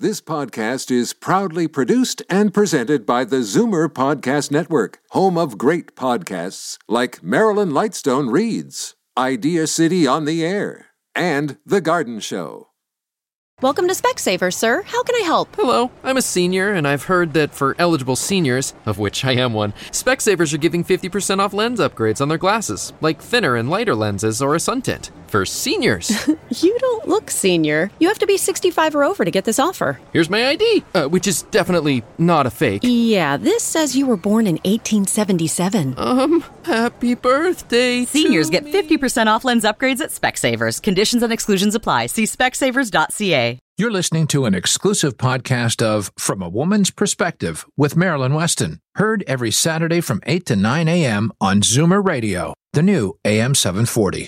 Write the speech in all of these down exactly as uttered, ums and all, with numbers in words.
This podcast is proudly produced and presented by the Zoomer Podcast Network, home of great podcasts like Marilyn Lightstone Reads, Idea City on the Air, and The Garden Show. Welcome to Specsavers, sir. How can I help? Hello, I'm a senior, and I've heard that for eligible seniors, of which I am one, Specsavers are giving fifty percent off lens upgrades on their glasses, like thinner and lighter lenses or a sun tint. For seniors. You don't look senior. You have to be sixty-five or over to get this offer. Here's my I D, uh, which is definitely not a fake. Yeah, this says you were born in eighteen seventy-seven. Um, happy birthday Seniors to get me. fifty percent off lens upgrades at Specsavers. Conditions and exclusions apply. See specsavers dot c a. You're listening to an exclusive podcast of From a Woman's Perspective with Marilyn Weston. Heard every Saturday from eight to nine a.m. on Zoomer Radio, the new A M seven forty.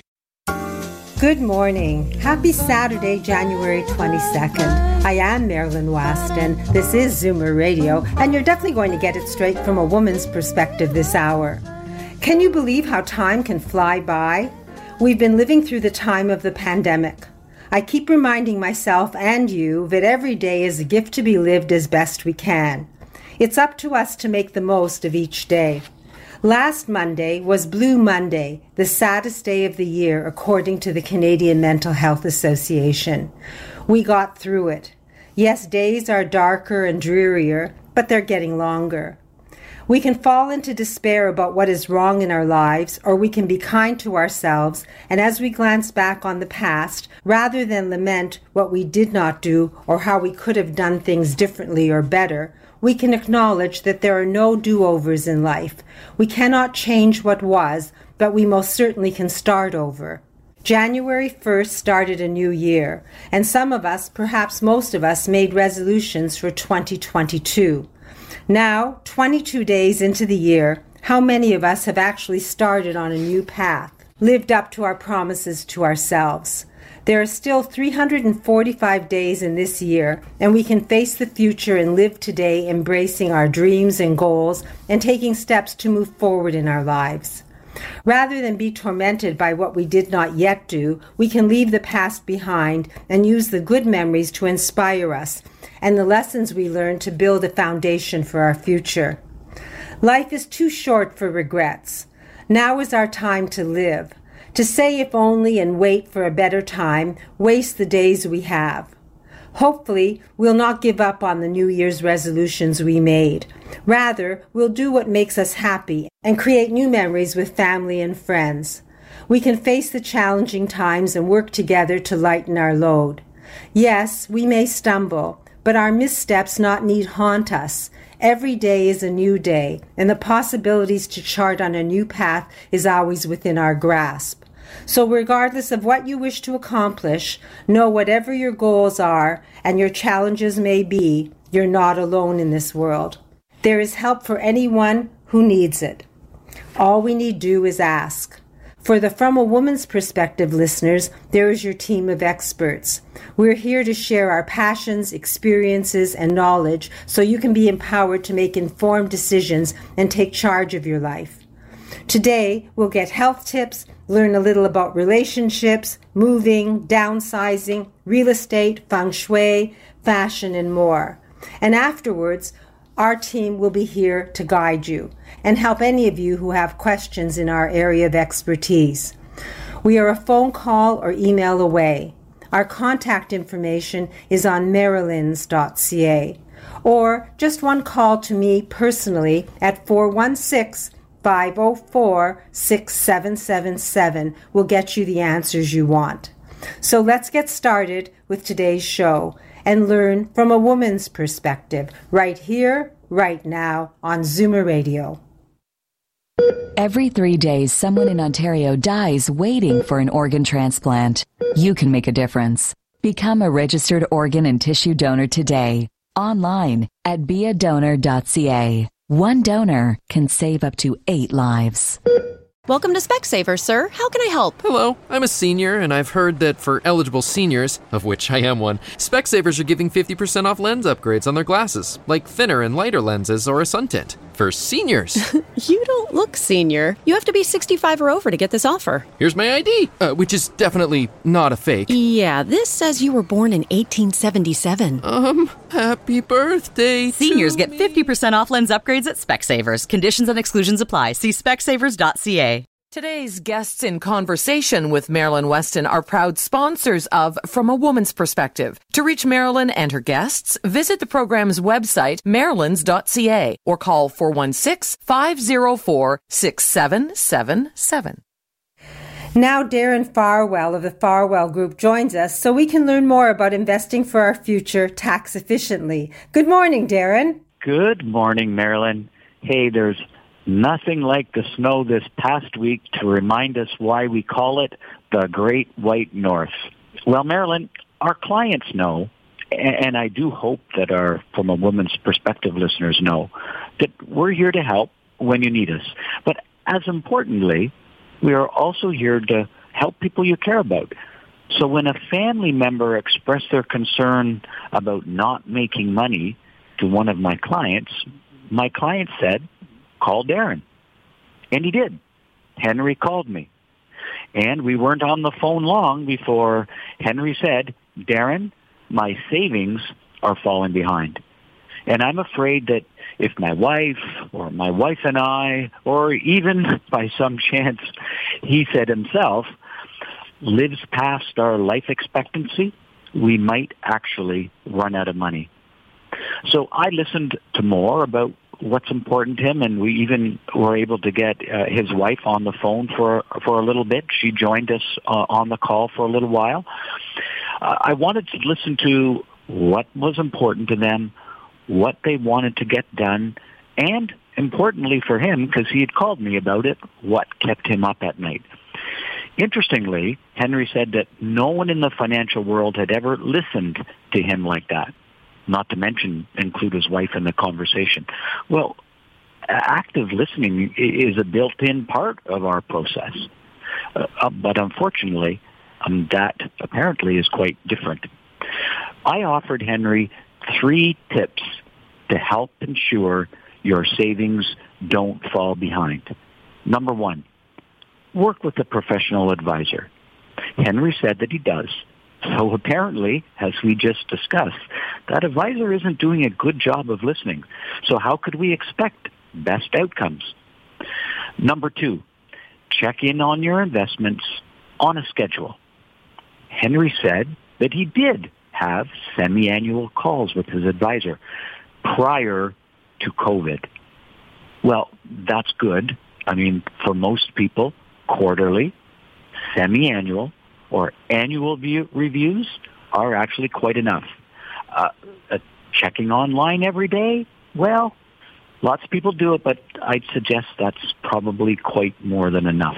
Good morning. Happy Saturday, January twenty-second. I am Marilyn Weston. This is Zoomer Radio, and you're definitely going to get it straight from a woman's perspective this hour. Can you believe how time can fly by? We've been living through the time of the pandemic. I keep reminding myself and you that every day is a gift to be lived as best we can. It's up to us to make the most of each day. Last Monday was Blue Monday, the saddest day of the year, according to the Canadian Mental Health Association. We got through it. Yes, days are darker and drearier, but they're getting longer. We can fall into despair about what is wrong in our lives, or we can be kind to ourselves, and as we glance back on the past, rather than lament what we did not do or how we could have done things differently or better, we can acknowledge that there are no do-overs in life. We cannot change what was, but we most certainly can start over. January first started a new year, and some of us, perhaps most of us, made resolutions for twenty twenty-two. Now, twenty-two days into the year, how many of us have actually started on a new path, lived up to our promises to ourselves? There are still three hundred forty-five days in this year, and we can face the future and live today embracing our dreams and goals and taking steps to move forward in our lives. Rather than be tormented by what we did not yet do, we can leave the past behind and use the good memories to inspire us and the lessons we learned to build a foundation for our future. Life is too short for regrets. Now is our time to live. To say if only and wait for a better time, waste the days we have. Hopefully, we'll not give up on the New Year's resolutions we made. Rather, we'll do what makes us happy and create new memories with family and friends. We can face the challenging times and work together to lighten our load. Yes, we may stumble, but our missteps not need haunt us. Every day is a new day, and the possibilities to chart on a new path is always within our grasp. So regardless of what you wish to accomplish, know whatever your goals are and your challenges may be, you're not alone in this world. There is help for anyone who needs it. All we need do is ask. For the From a Woman's Perspective listeners, there is your team of experts. We're here to share our passions, experiences, and knowledge so you can be empowered to make informed decisions and take charge of your life. Today, we'll get health tips, learn a little about relationships, moving, downsizing, real estate, feng shui, fashion, and more. And afterwards, our team will be here to guide you and help any of you who have questions in our area of expertise. We are a phone call or email away. Our contact information is on marilyns dot c a, or just one call to me personally at four one six, five oh four, six seven seven seven will get you the answers you want. So let's get started with today's show and learn from a woman's perspective right here, right now on Zoomer Radio. Every three days, someone in Ontario dies waiting for an organ transplant. You can make a difference. Become a registered organ and tissue donor today. Online at be a donor dot c a. One donor can save up to eight lives. Welcome to Specsavers, sir. How can I help? Hello, I'm a senior, and I've heard that for eligible seniors, of which I am one, Specsavers are giving fifty percent off lens upgrades on their glasses, like thinner and lighter lenses or a sun tint. for seniors. You don't look senior. You have to be sixty-five or over to get this offer. Here's my I D, uh, which is definitely not a fake. Yeah, this says you were born in eighteen seventy-seven. Um, happy birthday Seniors to get me. fifty percent off lens upgrades at Specsavers. Conditions and exclusions apply. See specsavers dot c a. Today's guests in conversation with Marilyn Weston are proud sponsors of From a Woman's Perspective. To reach Marilyn and her guests, visit the program's website, marilyns dot c a, or call four one six, five zero four, six seven seven seven. Now Darren Farwell of the Farwell Group joins us so we can learn more about investing for our future tax efficiently. Good morning, Darren. Good morning, Marilyn. Hey, there's nothing like the snow this past week to remind us why we call it the Great White North. Well, Marilyn, our clients know, and I do hope that our From a Woman's Perspective listeners know, that we're here to help when you need us. But as importantly, we are also here to help people you care about. So when a family member expressed their concern about not making money to one of my clients, my client said, call Darren. And he did. Henry called me. And we weren't on the phone long before Henry said, Darren, my savings are falling behind. And I'm afraid that if my wife or my wife and I, or even by some chance, he said himself, lives past our life expectancy, we might actually run out of money. So I listened to more about what's important to him, and we even were able to get uh, his wife on the phone for for a little bit. She joined us uh, on the call for a little while. Uh, I wanted to listen to what was important to them, what they wanted to get done, and importantly for him, because he had called me about it, what kept him up at night. Interestingly, Henry said that no one in the financial world had ever listened to him like that, not to mention include his wife in the conversation. Well, active listening is a built-in part of our process. Uh, but unfortunately, um, that apparently is quite different. I offered Henry three tips to help ensure your savings don't fall behind. Number one, work with a professional advisor. Henry said that he does. So apparently, as we just discussed, that advisor isn't doing a good job of listening. So how could we expect best outcomes? Number two, check in on your investments on a schedule. Henry said that he did have semi-annual calls with his advisor prior to COVID. Well, that's good. I mean, for most people, quarterly, semi-annual, or annual view reviews are actually quite enough. Uh, uh, checking online every day? Well, lots of people do it, but I'd suggest that's probably quite more than enough.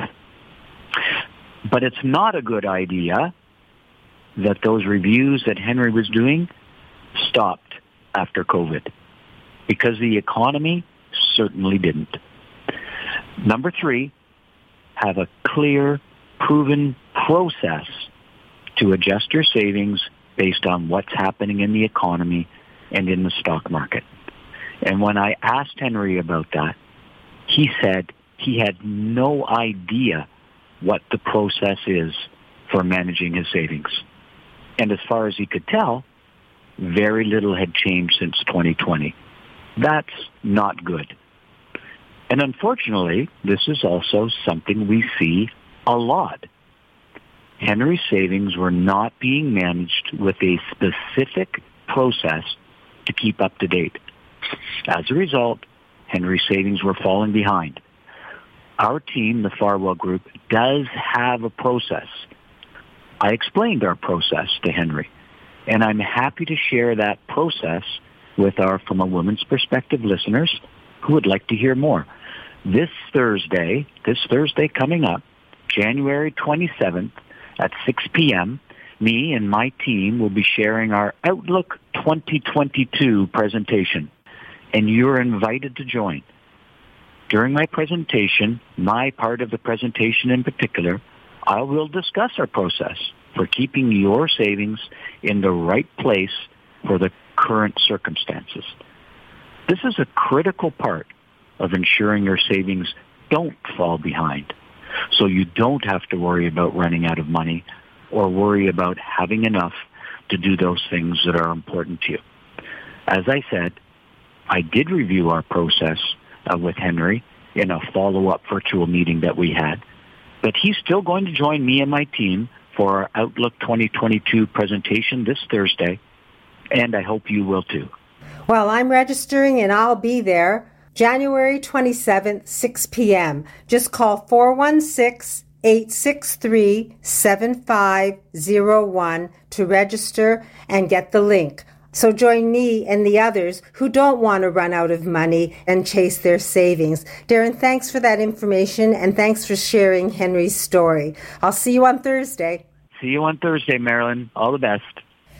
But it's not a good idea that those reviews that Henry was doing stopped after COVID, because the economy certainly didn't. Number three, have a clear, proven process to adjust your savings based on what's happening in the economy and in the stock market. And when I asked Henry about that, he said he had no idea what the process is for managing his savings. And as far as he could tell, very little had changed since twenty twenty. That's not good. And unfortunately, this is also something we see a lot. Henry's savings were not being managed with a specific process to keep up to date. As a result, Henry's savings were falling behind. Our team, the Farwell Group, does have a process. I explained our process to Henry, and I'm happy to share that process with our From a Woman's Perspective listeners who would like to hear more. This Thursday, this Thursday coming up, January twenty-seventh at six p.m., me and my team will be sharing our Outlook twenty twenty-two presentation, and you're invited to join. During my presentation, my part of the presentation in particular, I will discuss our process for keeping your savings in the right place for the current circumstances. This is a critical part of ensuring your savings don't fall behind, so you don't have to worry about running out of money or worry about having enough to do those things that are important to you. As I said, I did review our process uh, with Henry in a follow-up virtual meeting that we had, but he's still going to join me and my team for our Outlook twenty twenty-two presentation this Thursday, and I hope you will too. Well, I'm registering and I'll be there January twenty-seventh, six p.m. Just call four one six, eight six three, seven five zero one to register and get the link. So join me and the others who don't want to run out of money and chase their savings. Darren, thanks for that information and thanks for sharing Henry's story. I'll see you on Thursday. See you on Thursday, Marilyn. All the best.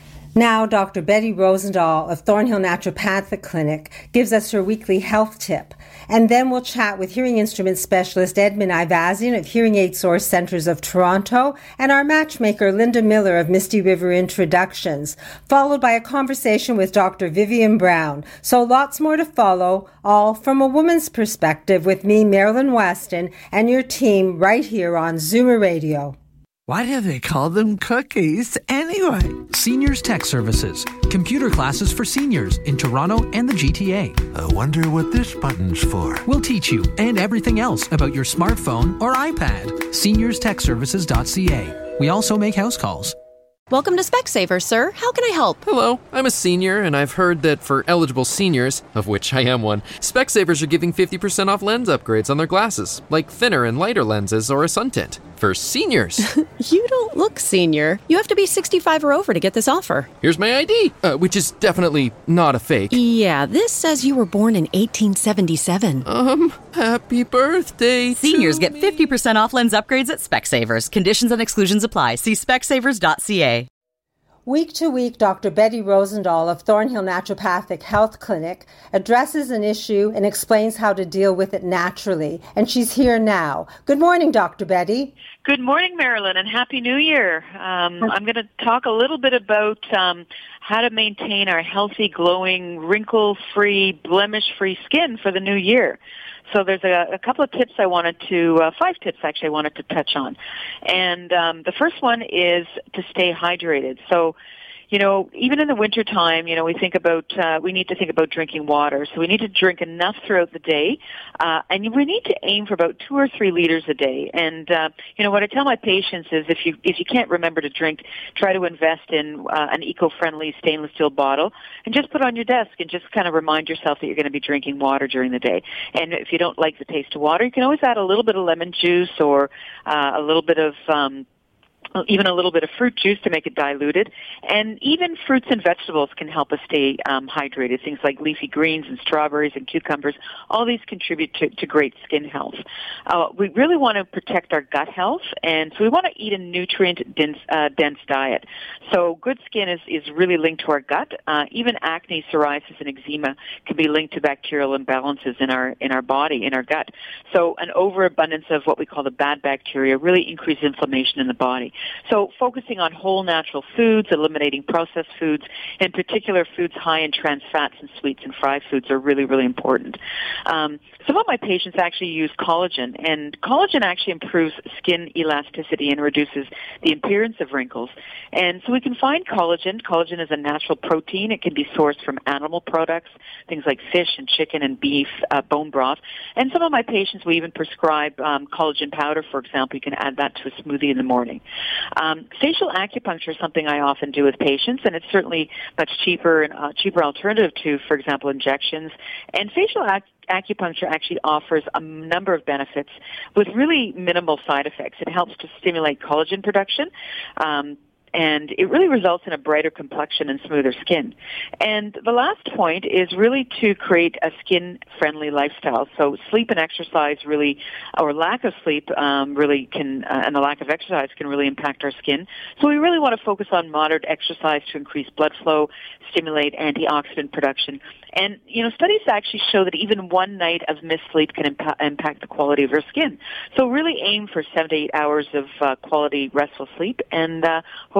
Now, Doctor Betty Rosendahl of Thornhill Naturopathic Clinic gives us her weekly health tip. And then we'll chat with hearing instrument specialist Edmund Ivazian of Hearing Aid Source Centers of Toronto and our matchmaker Linda Miller of Misty River Introductions, followed by a conversation with Doctor Vivian Brown. So lots more to follow, all from a woman's perspective with me, Marilyn Weston, and your team right here on Zoomer Radio. Why do they call them cookies anyway? Seniors Tech Services. Computer classes for seniors in Toronto and the G T A. I wonder what this button's for. We'll teach you and everything else about your smartphone or iPad. seniors tech services dot c a. We also make house calls. Welcome to Specsavers, sir. How can I help? Hello, I'm a senior, and I've heard that for eligible seniors, of which I am one, Specsavers are giving fifty percent off lens upgrades on their glasses, like thinner and lighter lenses or a sun tint. For seniors. You don't look senior. You have to be sixty-five or over to get this offer. Here's my I D, uh, which is definitely not a fake. Yeah, this says you were born in eighteen seventy-seven. Um, happy birthday Seniors to get me. fifty percent off lens upgrades at Specsavers. Conditions and exclusions apply. See specsavers dot c a. Week to week, Doctor Betty Rosendahl of Thornhill Naturopathic Health Clinic addresses an issue and explains how to deal with it naturally. And she's here now. Good morning, Doctor Betty. Good morning, Marilyn, and Happy New Year. Um, I'm going to talk a little bit about um, how to maintain our healthy, glowing, wrinkle-free, blemish-free skin for the new year. So there's a, a couple of tips I wanted to, uh, five tips actually I wanted to touch on. And um, the first one is to stay hydrated. So, you know, even in the wintertime, you know, we think about, uh, we need to think about drinking water. So we need to drink enough throughout the day. Uh, and we need to aim for about two or three liters a day. And, uh, you know, what I tell my patients is if you, if you can't remember to drink, try to invest in uh, an eco-friendly stainless steel bottle and just put it on your desk and just kind of remind yourself that you're going to be drinking water during the day. And if you don't like the taste of water, you can always add a little bit of lemon juice or uh, a little bit of, um, even a little bit of fruit juice to make it diluted. And even fruits and vegetables can help us stay um, hydrated. Things like leafy greens and strawberries and cucumbers, all these contribute to, to great skin health. Uh, we really want to protect our gut health, and so we want to eat a nutrient-dense uh, dense diet. So good skin is, is really linked to our gut. Uh, even acne, psoriasis, and eczema can be linked to bacterial imbalances in our in our body, in our gut. So an overabundance of what we call the bad bacteria really increases inflammation in the body. So focusing on whole natural foods, eliminating processed foods, in particular foods high in trans fats and sweets and fried foods are really, really important. Um, some of my patients actually use collagen, and collagen actually improves skin elasticity and reduces the appearance of wrinkles. And so we can find collagen. Collagen is a natural protein. It can be sourced from animal products, things like fish and chicken and beef, uh, bone broth. And some of my patients, we even prescribe um, collagen powder, for example. You can add that to a smoothie in the morning. Um, facial acupuncture is something I often do with patients, and it's certainly much cheaper and uh, cheaper alternative to, for example, injections. And facial ac- acupuncture actually offers a number of benefits with really minimal side effects. It helps to stimulate collagen production. Um, And it really results in a brighter complexion and smoother skin. And the last point is really to create a skin-friendly lifestyle. So sleep and exercise really, or lack of sleep um, really can, uh, and the lack of exercise can really impact our skin. So we really want to focus on moderate exercise to increase blood flow, stimulate antioxidant production. And, you know, studies actually show that even one night of missed sleep can impa- impact the quality of your skin. So really aim for seven to eight hours of uh, quality restful sleep, and uh, hopefully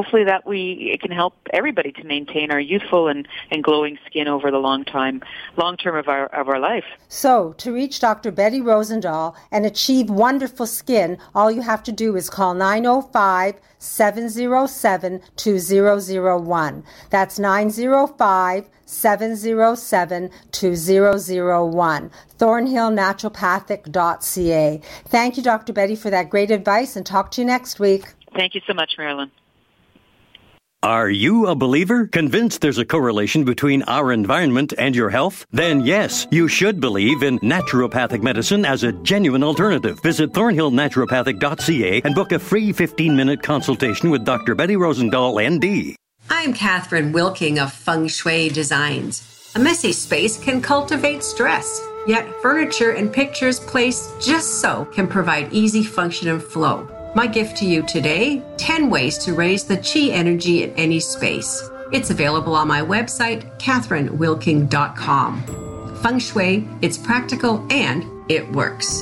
hopefully that we it can help everybody to maintain our youthful and, and glowing skin over the long time, long term of our of our life. So, to reach Doctor Betty Rosendahl and achieve wonderful skin, all you have to do is call nine oh five, seven oh seven, two oh oh one. That's nine oh five, seven oh seven, two oh oh one. thornhill naturopathic dot c a. Thank you, Doctor Betty, for that great advice, and talk to you next week. Thank you so much, Marilyn. Are you a believer? Convinced there's a correlation between our environment and your health? Then yes, you should believe in naturopathic medicine as a genuine alternative. Visit thornhill naturopathic dot c a and book a free fifteen-minute consultation with Doctor Betty Rosendahl, N D. I'm Catherine Wilking of Feng Shui Designs. A messy space can cultivate stress, yet furniture and pictures placed just so can provide easy function and flow. My gift to you today, ten ways to raise the chi energy in any space. It's available on my website, catherine wilking dot com. Feng Shui, it's practical and it works.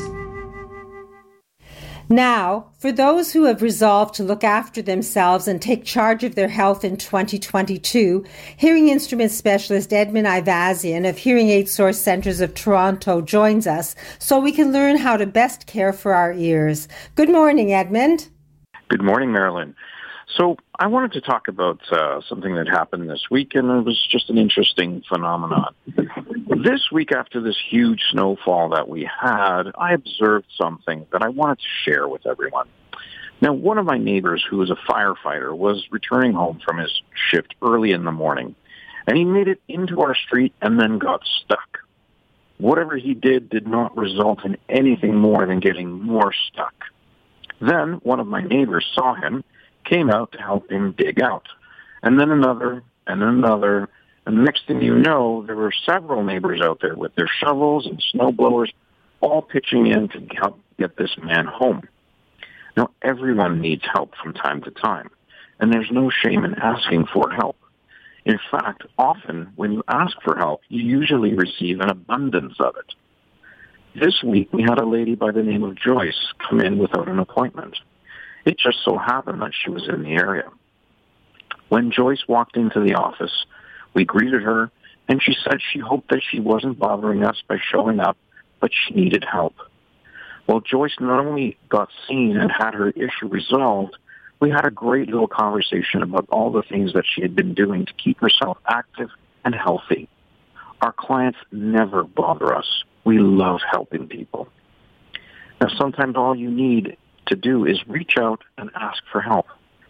Now, for those who have resolved to look after themselves and take charge of their health in twenty twenty-two, hearing instrument specialist Edmund Ivazian of Hearing Aid Source Centers of Toronto joins us so we can learn how to best care for our ears. Good morning, Edmund. Good morning, Marilyn. So I wanted to talk about uh, something that happened this week, and it was just an interesting phenomenon. This week, after this huge snowfall that we had, I observed something that I wanted to share with everyone. Now, one of my neighbors, who is a firefighter, was returning home from his shift early in the morning, and he made it into our street and then got stuck. Whatever he did did not result in anything more than getting more stuck. Then one of my neighbors saw him, came out to help him dig out, and then another, and another, and the next thing you know, there were several neighbors out there with their shovels and snow blowers, all pitching in to help get this man home. Now, everyone needs help from time to time, and there's no shame in asking for help. In fact, often when you ask for help, you usually receive an abundance of it. This week, we had a lady by the name of Joyce come in without an appointment. It just so happened that she was in the area. When Joyce walked into the office, we greeted her, and she said she hoped that she wasn't bothering us by showing up, but she needed help. Well, Joyce not only got seen and had her issue resolved, we had a great little conversation about all the things that she had been doing to keep herself active and healthy. Our clients never bother us. We love helping people. Now, sometimes all you need to do is reach out and ask for help,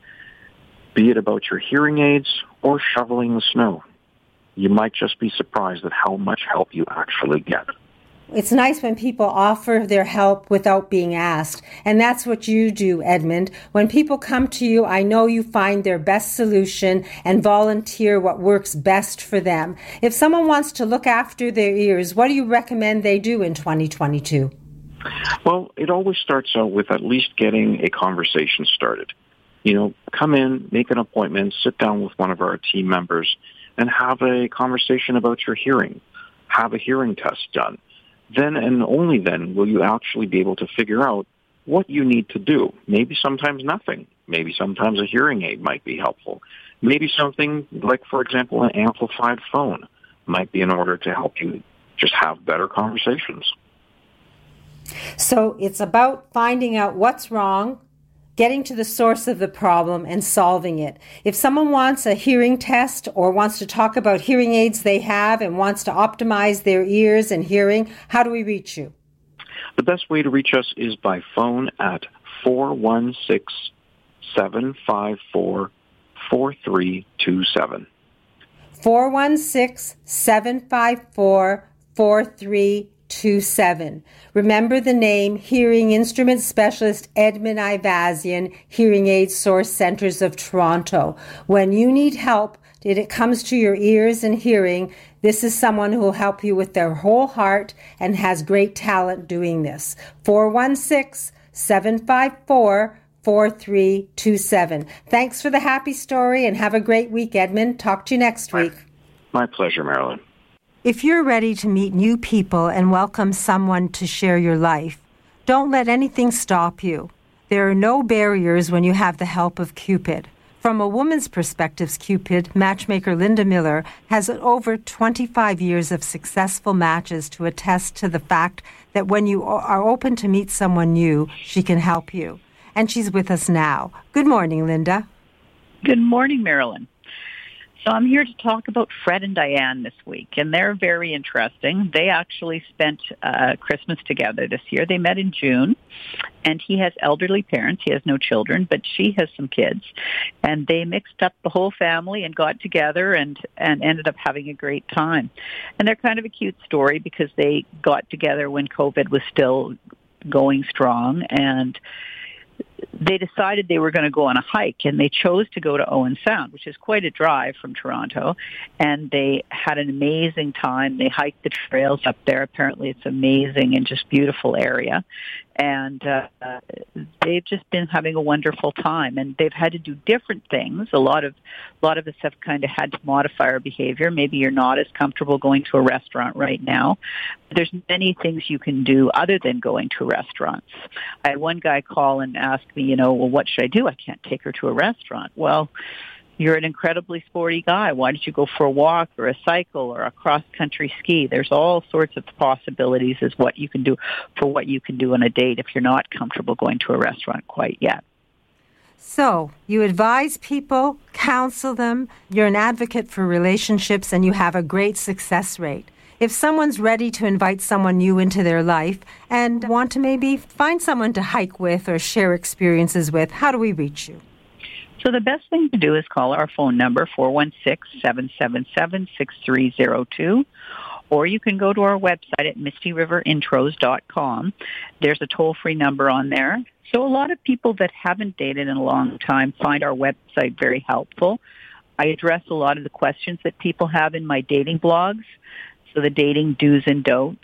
be it about your hearing aids or shoveling the snow. You might just be surprised at how much help you actually get. It's nice when people offer their help without being asked, and that's what you do, Edmund. When people come to you, I know you find their best solution and volunteer what works best for them. If someone wants to look after their ears, what do you recommend they do in twenty twenty-two? Well, it always starts out with at least getting a conversation started. You know, come in, make an appointment, sit down with one of our team members, and have a conversation about your hearing. Have a hearing test done. Then and only then will you actually be able to figure out what you need to do. Maybe sometimes nothing. Maybe sometimes a hearing aid might be helpful. Maybe something like, for example, an amplified phone might be in order to help you just have better conversations. So it's about finding out what's wrong, getting to the source of the problem, and solving it. If someone wants a hearing test or wants to talk about hearing aids they have and wants to optimize their ears and hearing, how do we reach you? The best way to reach us is by phone at four one six, seven five four, four three two seven. four one six, seven five four, four three two seven. Remember the name Hearing Instrument Specialist Edmund Ivazian, Hearing Aid Source Centers of Toronto. When you need help, if it comes to your ears and hearing, this is someone who will help you with their whole heart and has great talent doing this. four one six, seven five four, four three two seven. Thanks for the happy story and have a great week, Edmund. Talk to you next week. My pleasure, Marilyn. If you're ready to meet new people and welcome someone to share your life, don't let anything stop you. There are no barriers when you have the help of Cupid. From a woman's perspective, Cupid, matchmaker Linda Miller has over twenty-five years of successful matches to attest to the fact that when you are open to meet someone new, she can help you. And she's with us now. Good morning, Linda. Good morning, Marilyn. So I'm here to talk about Fred and Diane this week, and they're very interesting. They actually spent uh, Christmas together this year. They met in June, and he has elderly parents. He has no children, but she has some kids. And they mixed up the whole family and got together and, and ended up having a great time. And they're kind of a cute story because they got together when COVID was still going strong, and they decided they were going to go on a hike, and they chose to go to Owen Sound, which is quite a drive from Toronto, and they had an amazing time. They hiked the trails up there. Apparently it's amazing and just beautiful area, and uh, they've just been having a wonderful time, and they've had to do different things. A lot of a lot of us have kind of had to modify our behavior. Maybe you're not as comfortable going to a restaurant right now. There's many things you can do other than going to restaurants. I had one guy call and ask me, you know, well, what should I do? I can't take her to a restaurant. Well, you're an incredibly sporty guy. Why don't you go for a walk or a cycle or a cross-country ski? There's all sorts of possibilities as what you can do for what you can do on a date if you're not comfortable going to a restaurant quite yet. So you advise people, counsel them, you're an advocate for relationships, and you have a great success rate. If someone's ready to invite someone new into their life and want to maybe find someone to hike with or share experiences with, how do we reach you? So the best thing to do is call our phone number, four one six, seven seven seven, six three zero two, or you can go to our website at misty river intros dot com. There's a toll-free number on there. So a lot of people that haven't dated in a long time find our website very helpful. I address a lot of the questions that people have in my dating blogs. So the dating do's and don'ts,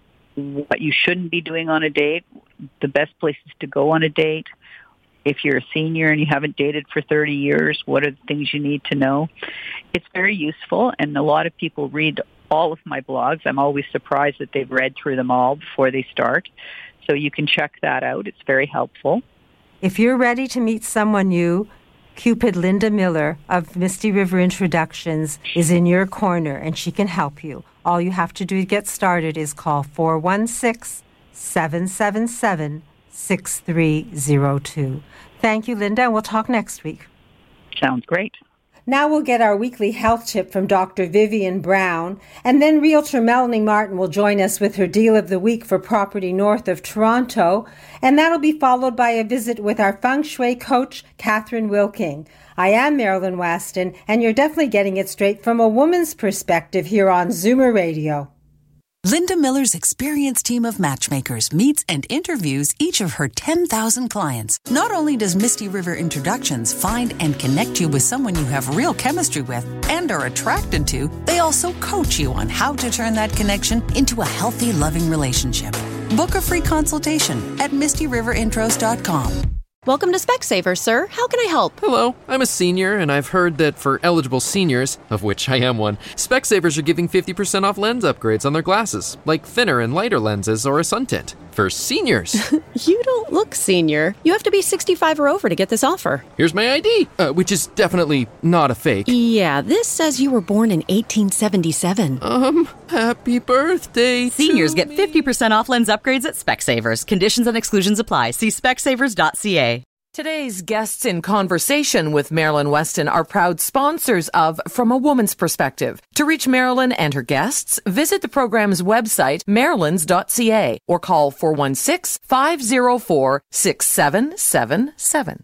what you shouldn't be doing on a date, the best places to go on a date. If you're a senior and you haven't dated for thirty years, what are the things you need to know? It's very useful, and a lot of people read all of my blogs. I'm always surprised that they've read through them all before they start. So you can check that out. It's very helpful. If you're ready to meet someone new, Cupid Linda Miller of Misty River Introductions is in your corner, and she can help you. All you have to do to get started is call four one six, seven seven seven, six three zero two. Thank you, Linda, and we'll talk next week. Sounds great. Now we'll get our weekly health tip from Doctor Vivian Brown, and then Realtor Melanie Martin will join us with her deal of the week for property north of Toronto, and that'll be followed by a visit with our feng shui coach, Catherine Wilking. I am Marilyn Weston, and you're definitely getting it straight from a woman's perspective here on Zoomer Radio. Linda Miller's experienced team of matchmakers meets and interviews each of her ten thousand clients. Not only does Misty River Introductions find and connect you with someone you have real chemistry with and are attracted to, they also coach you on how to turn that connection into a healthy, loving relationship. Book a free consultation at misty river intros dot com. Welcome to Specsavers, sir. How can I help? Hello, I'm a senior, and I've heard that for eligible seniors, of which I am one, Specsavers are giving fifty percent off lens upgrades on their glasses, like thinner and lighter lenses or a sun tint. For seniors. You don't look senior. You have to be sixty-five or over to get this offer. Here's my I D, uh, which is definitely not a fake. Yeah, this says you were born in eighteen seventy-seven. Um, happy birthday Seniors to get me. fifty percent off lens upgrades at Specsavers. Conditions and exclusions apply. See specsavers dot c a. Today's guests in conversation with Marilyn Weston are proud sponsors of From a Woman's Perspective. To reach Marilyn and her guests, visit the program's website, marilyns dot c a, or call four one six, five zero four, six seven seven seven.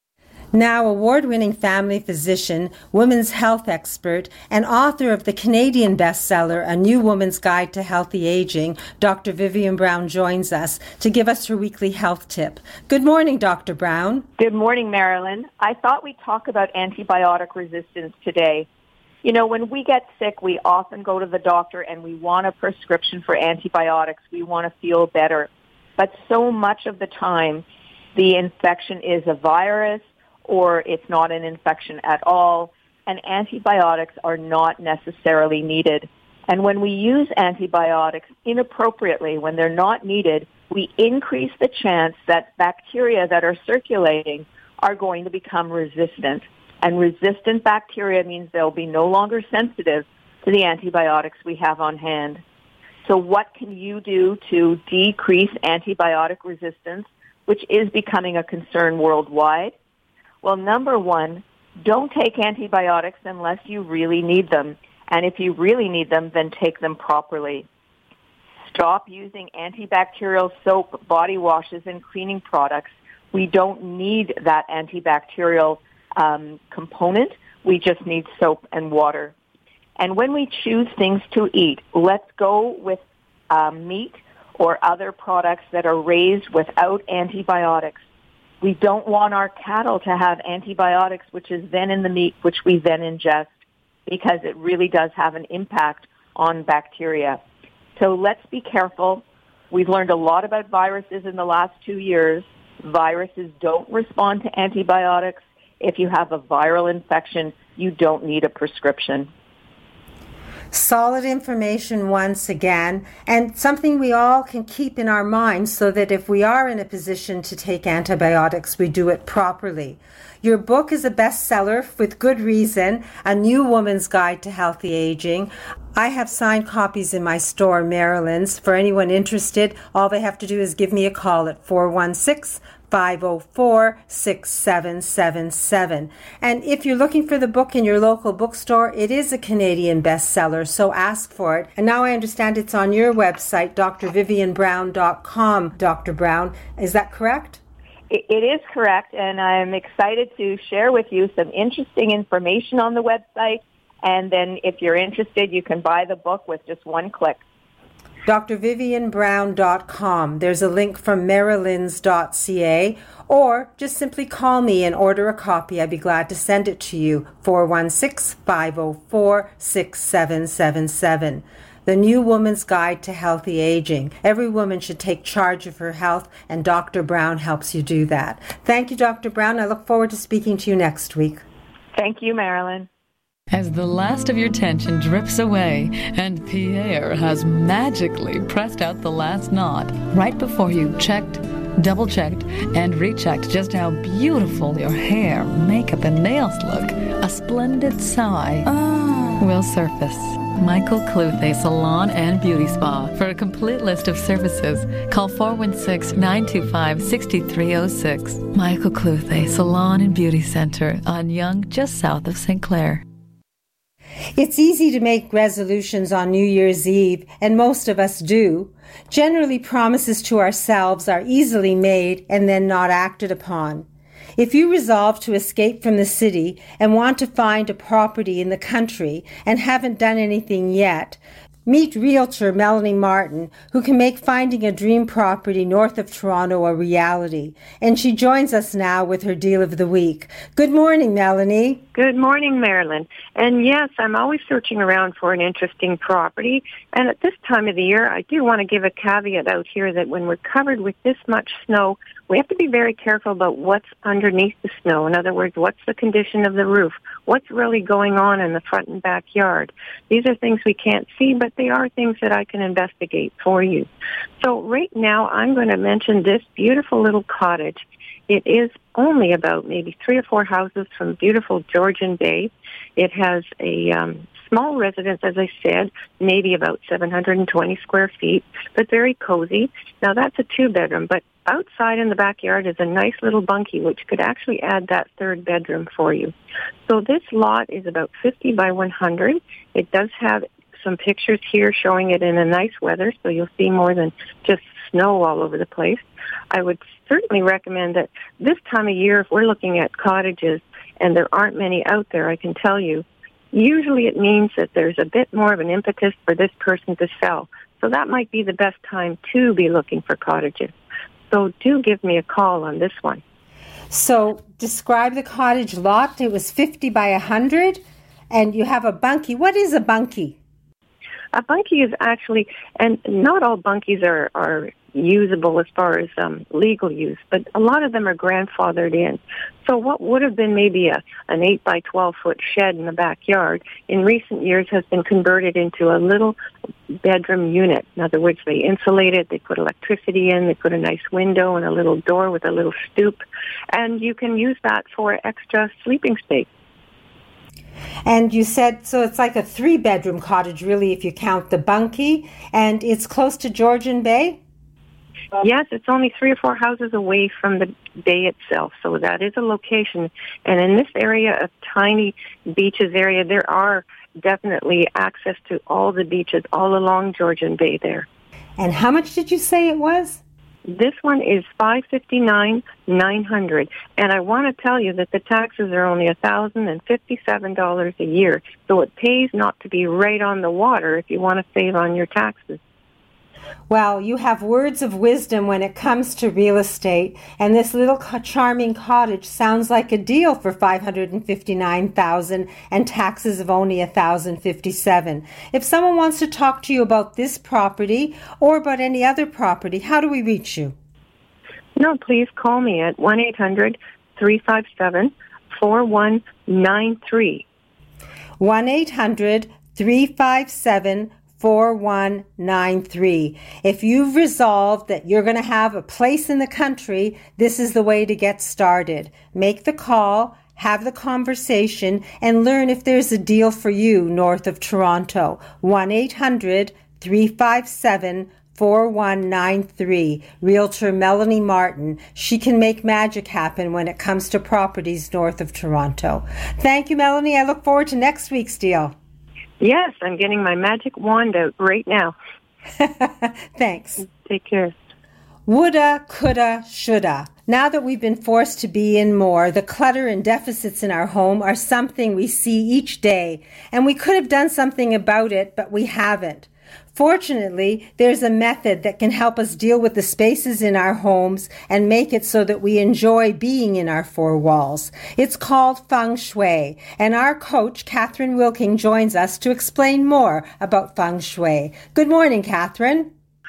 Now award-winning family physician, women's health expert, and author of the Canadian bestseller, A New Woman's Guide to Healthy Aging, Doctor Vivian Brown joins us to give us her weekly health tip. Good morning, Doctor Brown. Good morning, Marilyn. I thought we'd talk about antibiotic resistance today. You know, when we get sick, we often go to the doctor and we want a prescription for antibiotics. We want to feel better. But so much of the time, the infection is a virus, or it's not an infection at all, and antibiotics are not necessarily needed. And when we use antibiotics inappropriately, when they're not needed, we increase the chance that bacteria that are circulating are going to become resistant. And resistant bacteria means they'll be no longer sensitive to the antibiotics we have on hand. So what can you do to decrease antibiotic resistance, which is becoming a concern worldwide? Well, number one, don't take antibiotics unless you really need them. And if you really need them, then take them properly. Stop using antibacterial soap, body washes, and cleaning products. We don't need that antibacterial um, component. We just need soap and water. And when we choose things to eat, let's go with uh, meat or other products that are raised without antibiotics. We don't want our cattle to have antibiotics, which is then in the meat, which we then ingest, because it really does have an impact on bacteria. So let's be careful. We've learned a lot about viruses in the last two years. Viruses don't respond to antibiotics. If you have a viral infection, you don't need a prescription. Solid information once again, and something we all can keep in our minds so that if we are in a position to take antibiotics, we do it properly. Your book is a bestseller with good reason, A New Woman's Guide to Healthy Aging. I have signed copies in my store, Marilyn's. For anyone interested, all they have to do is give me a call at four one six, five oh four, six seven seven seven. And if you're looking for the book in your local bookstore, it is a Canadian bestseller, so ask for it. And now I understand it's on your website, d r vivian brown dot com, Doctor Brown. Is that correct? It is correct, and I'm excited to share with you some interesting information on the website. And then if you're interested, you can buy the book with just one click. d r vivian brown dot com. There's a link from marilyns dot c a, or just simply call me and order a copy. I'd be glad to send it to you. four one six, five oh four, six seven seven seven. The New Woman's Guide to Healthy Aging. Every woman should take charge of her health, and Doctor Brown helps you do that. Thank you, Doctor Brown. I look forward to speaking to you next week. Thank you, Marilyn. As the last of your tension drips away and Pierre has magically pressed out the last knot right before you checked, double-checked, and rechecked just how beautiful your hair, makeup, and nails look, a splendid sigh oh. will surface. Michael Cluthe Salon and Beauty Spa. For a complete list of services, call four one six, nine two five, six three zero six. Michael Cluthe Salon and Beauty Center on Yonge, just south of Saint Clair. It's easy to make resolutions on New Year's Eve, and most of us do. Generally, promises to ourselves are easily made and then not acted upon. If you resolve to escape from the city and want to find a property in the country and haven't done anything yet, meet realtor Melanie Martin, who can make finding a dream property north of Toronto a reality. And she joins us now with her deal of the week. Good morning, Melanie. Good morning, Marilyn. And yes, I'm always searching around for an interesting property. And at this time of the year, I do want to give a caveat out here that when we're covered with this much snow, we have to be very careful about what's underneath the snow. In other words, what's the condition of the roof? What's really going on in the front and backyard? These are things we can't see, but they are things that I can investigate for you. So right now, I'm going to mention this beautiful little cottage. It is only about maybe three or four houses from beautiful Georgian Bay. It has a um, small residence, as I said, maybe about seven hundred twenty square feet, but very cozy. Now, that's a two-bedroom, but outside in the backyard is a nice little bunkie, which could actually add that third bedroom for you. So this lot is about fifty by one hundred. It does have some pictures here showing it in a nice weather, so you'll see more than just snow all over the place. I would certainly recommend that this time of year, if we're looking at cottages and there aren't many out there, I can tell you, usually it means that there's a bit more of an impetus for this person to sell. So that might be the best time to be looking for cottages. So do give me a call on this one. So describe the cottage lot. It was fifty by one hundred, and you have a bunkie. What is a bunkie? A bunkie is actually, and not all bunkies are, are usable as far as um, legal use, but a lot of them are grandfathered in. So what would have been maybe a, an eight by twelve foot shed in the backyard in recent years has been converted into a little bedroom unit. In other words, they insulate it, they put electricity in, they put a nice window and a little door with a little stoop, and you can use that for extra sleeping space. And you said, so it's like a three-bedroom cottage, really, if you count the bunkie, and it's close to Georgian Bay? Yes, it's only three or four houses away from the bay itself, so that is a location. And in this area, a tiny beaches area, there are definitely access to all the beaches all along Georgian Bay there. And how much did you say it was? This one is five fifty-nine nine hundred, and I want to tell you that the taxes are only one thousand fifty-seven dollars a year, so it pays not to be right on the water if you want to save on your taxes. Well, you have words of wisdom when it comes to real estate, and this little charming cottage sounds like a deal for five hundred fifty-nine thousand dollars and taxes of only one thousand fifty-seven dollars. If someone wants to talk to you about this property or about any other property, how do we reach you? No, please call me at one eight hundred three five seven four one nine three. one eight hundred three five seven four one nine three. If you've resolved that you're going to have a place in the country, this is the way to get started. Make the call, have the conversation, and learn if there's a deal for you north of Toronto. one eight hundred three five seven four one nine three. Realtor Melanie Martin. She can make magic happen when it comes to properties north of Toronto. Thank you, Melanie. I look forward to next week's deal. Yes, I'm getting my magic wand out right now. Thanks. Take care. Woulda, coulda, shoulda. Now that we've been forced to be in more, the clutter and deficits in our home are something we see each day, and we could have done something about it, but we haven't. Fortunately, there's a method that can help us deal with the spaces in our homes and make it so that we enjoy being in our four walls. It's called Feng Shui, and our coach, Catherine Wilking, joins us to explain more about Feng Shui. Good morning, Catherine.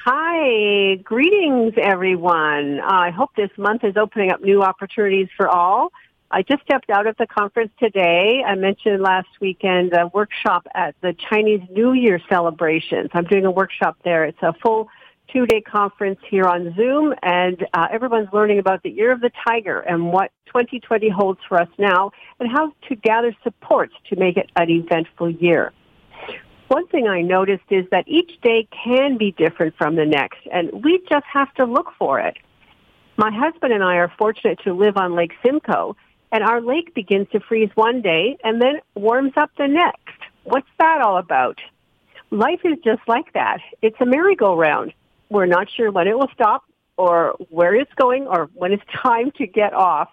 Hi, greetings, everyone. I hope this month is opening up new opportunities for all. I just stepped out of the conference today. I mentioned last weekend a workshop at the Chinese New Year celebrations. I'm doing a workshop there. It's a full two-day conference here on Zoom, and uh, everyone's learning about the Year of the Tiger and what twenty twenty holds for us now and how to gather support to make it an eventful year. One thing I noticed is that each day can be different from the next, and we just have to look for it. My husband and I are fortunate to live on Lake Simcoe, and our lake begins to freeze one day and then warms up the next. What's that all about? Life is just like that. It's a merry-go-round. We're not sure when it will stop or where it's going or when it's time to get off.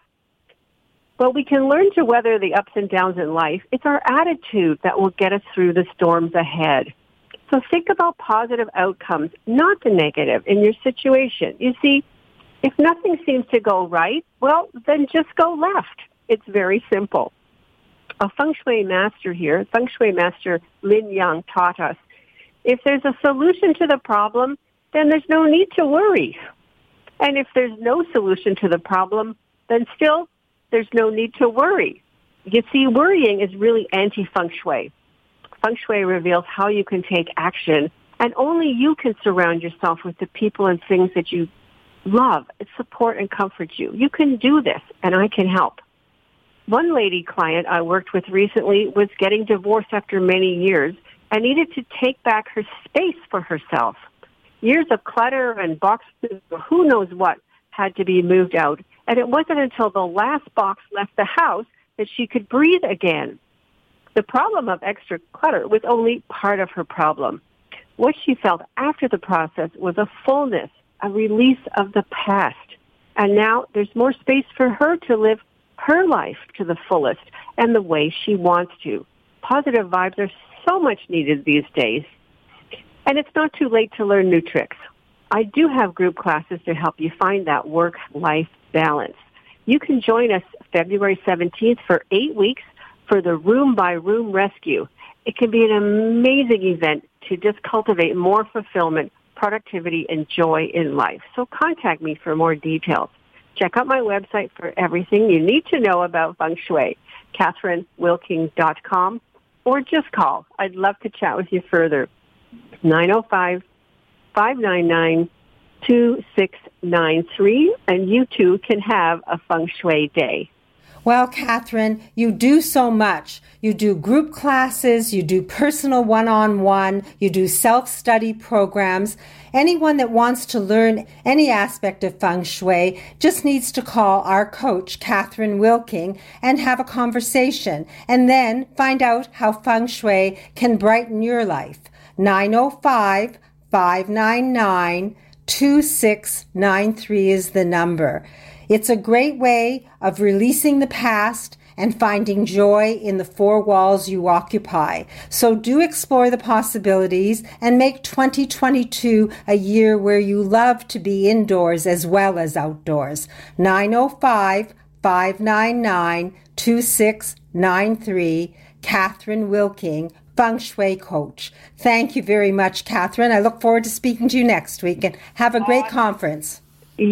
But we can learn to weather the ups and downs in life. It's our attitude that will get us through the storms ahead. So think about positive outcomes, not the negative, in your situation. You see, if nothing seems to go right, well, then just go left. It's very simple. A Feng Shui master here, Feng Shui master Lin Yang, taught us, if there's a solution to the problem, then there's no need to worry. And if there's no solution to the problem, then still there's no need to worry. You see, worrying is really anti-Feng Shui. Feng Shui reveals how you can take action, and only you can surround yourself with the people and things that you love, support, and comfort you. You can do this, and I can help. One lady client I worked with recently was getting divorced after many years and needed to take back her space for herself. Years of clutter and boxes, or who knows what, had to be moved out, and it wasn't until the last box left the house that she could breathe again. The problem of extra clutter was only part of her problem. What she felt after the process was a fullness, a release of the past. And now there's more space for her to live her life to the fullest and the way she wants to. Positive vibes are so much needed these days. And it's not too late to learn new tricks. I do have group classes to help you find that work-life balance. You can join us February seventeenth for eight weeks for the room-by-room rescue. It can be an amazing event to just cultivate more fulfillment, productivity, and joy in life. So contact me for more details. Check out my website for everything you need to know about Feng Shui, Catherine Wilking dot com, or just call. I'd love to chat with you further. nine oh five, five nine nine, two six nine three, and you too can have a Feng Shui day. Well, Catherine, you do so much. You do group classes, you do personal one-on-one, you do self-study programs. Anyone that wants to learn any aspect of feng shui just needs to call our coach, Catherine Wilking, and have a conversation, and then find out how feng shui can brighten your life. nine oh five, five nine nine, two six nine three is the number. It's a great way of releasing the past and finding joy in the four walls you occupy. So do explore the possibilities and make twenty twenty-two a year where you love to be indoors as well as outdoors. nine oh five, five nine nine, two six nine three, Catherine Wilking, Feng Shui Coach. Thank you very much, Catherine. I look forward to speaking to you next week, and have a great conference.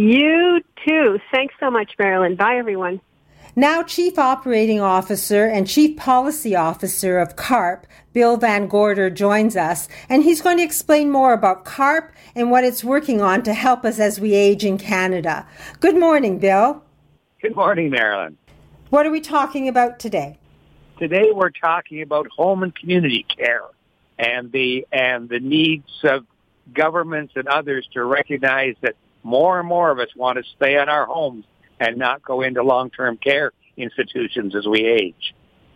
You too. Thanks so much, Marilyn. Bye, everyone. Now Chief Operating Officer and Chief Policy Officer of CARP, Bill Van Gorder, joins us, and he's going to explain more about CARP and what it's working on to help us as we age in Canada. Good morning, Bill. Good morning, Marilyn. What are we talking about today? Today we're talking about home and community care and the and the needs of governments and others to recognize that more and more of us want to stay in our homes and not go into long-term care institutions as we age.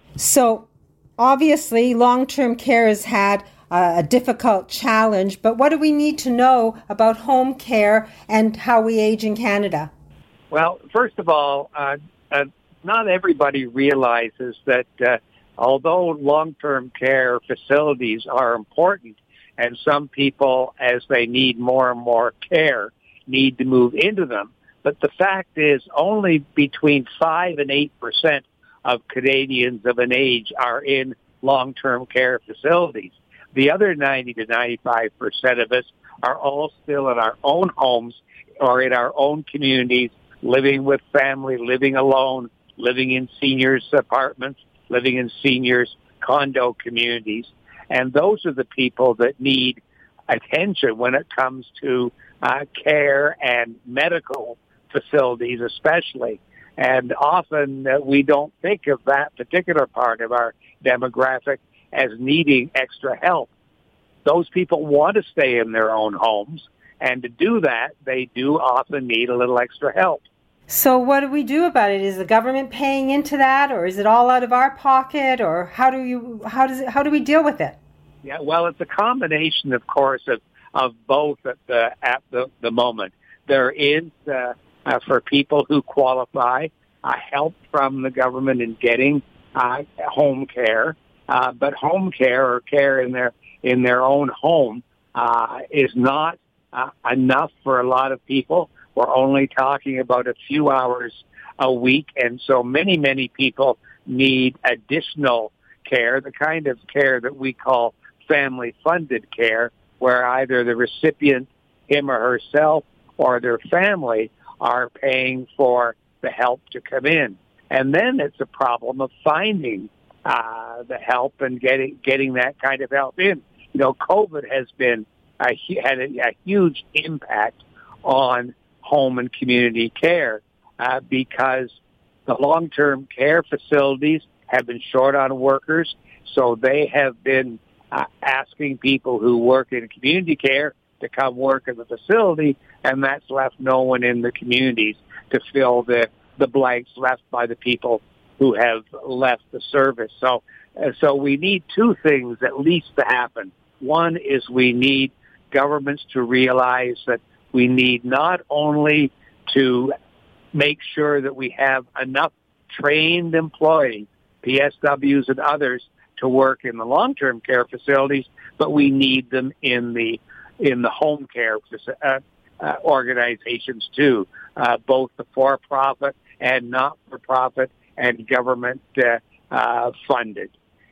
So, obviously, long-term care has had uh, a difficult challenge, but what do we need to know about home care and how we age in Canada? Well, first of all, uh, uh, not everybody realizes that uh, although long-term care facilities are important, and some people, as they need more and more care, need to move into them. But the fact is only between five and eight percent of Canadians of an age are in long-term care facilities. The other ninety to ninety-five percent of us are all still in our own homes or in our own communities, living with family, living alone, living in seniors' apartments, living in seniors' condo communities. And those are the people that need attention when it comes to uh, care and medical facilities especially. And often uh, we don't think of that particular part of our demographic as needing extra help. Those people want to stay in their own homes, and to do that, they do often need a little extra help. So what do we do about it? Is the government paying into that, or is it all out of our pocket, or how do you how does it, how do we deal with it? Yeah, well, it's a combination, of course, of of both at the at the, the moment. There is uh, uh, for people who qualify uh, help from the government in getting uh, home care, uh, but home care or care in their in their own home uh, is not uh, enough for a lot of people. We're only talking about a few hours a week, and so many many people need additional care, the kind of care that we call family-funded care, where either the recipient, him or herself, or their family are paying for the help to come in. And then it's a problem of finding uh, the help and getting getting that kind of help in. You know, COVID has been a, had a, a huge impact on home and community care uh, because the long-term care facilities have been short on workers, so they have been Uh, asking people who work in community care to come work in the facility, and that's left no one in the communities to fill the, the blanks left by the people who have left the service. So, uh, so we need two things at least to happen. One is we need governments to realize that we need not only to make sure that we have enough trained employees, P S Ws and others, to work in the long-term care facilities, but we need them in the in the home care uh, uh, organizations too, uh, both the for-profit and not-for-profit and government uh, uh, funded.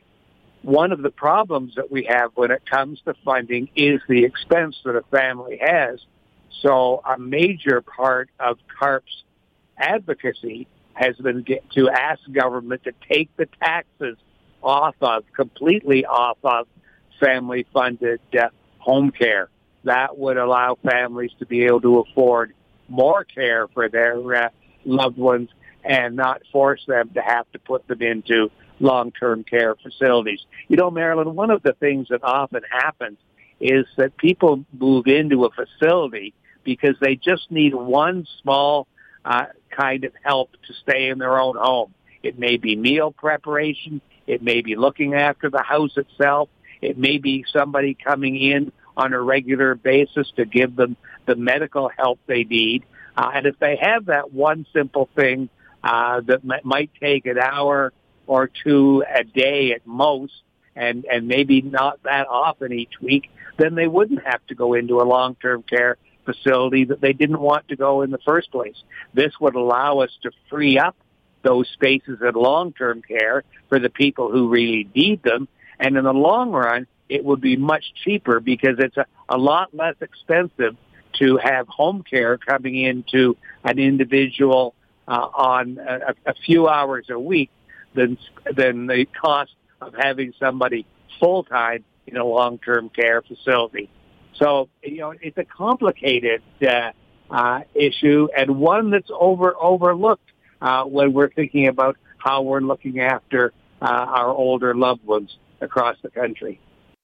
One of the problems that we have when it comes to funding is the expense that a family has. So a major part of CARP's advocacy has been get, to ask government to take the taxes off of, completely off of family-funded uh, home care. That would allow families to be able to afford more care for their uh, loved ones and not force them to have to put them into long-term care facilities. You know, Marilyn, one of the things that often happens is that people move into a facility because they just need one small uh, kind of help to stay in their own home. It may be meal preparation. It may be looking after the house itself. It may be somebody coming in on a regular basis to give them the medical help they need. Uh, and if they have that one simple thing uh, that m- might take an hour or two a day at most, and, and maybe not that often each week, then they wouldn't have to go into a long-term care facility that they didn't want to go in the first place. This would allow us to free up those spaces in long-term care for the people who really need them. And in the long run, it would be much cheaper because it's a, a lot less expensive to have home care coming into an individual uh, on a, a few hours a week than than the cost of having somebody full-time in a long-term care facility. So, you know, it's a complicated uh, uh, issue and one that's over overlooked uh, when we're thinking about how we're looking after uh, our older loved ones across the country.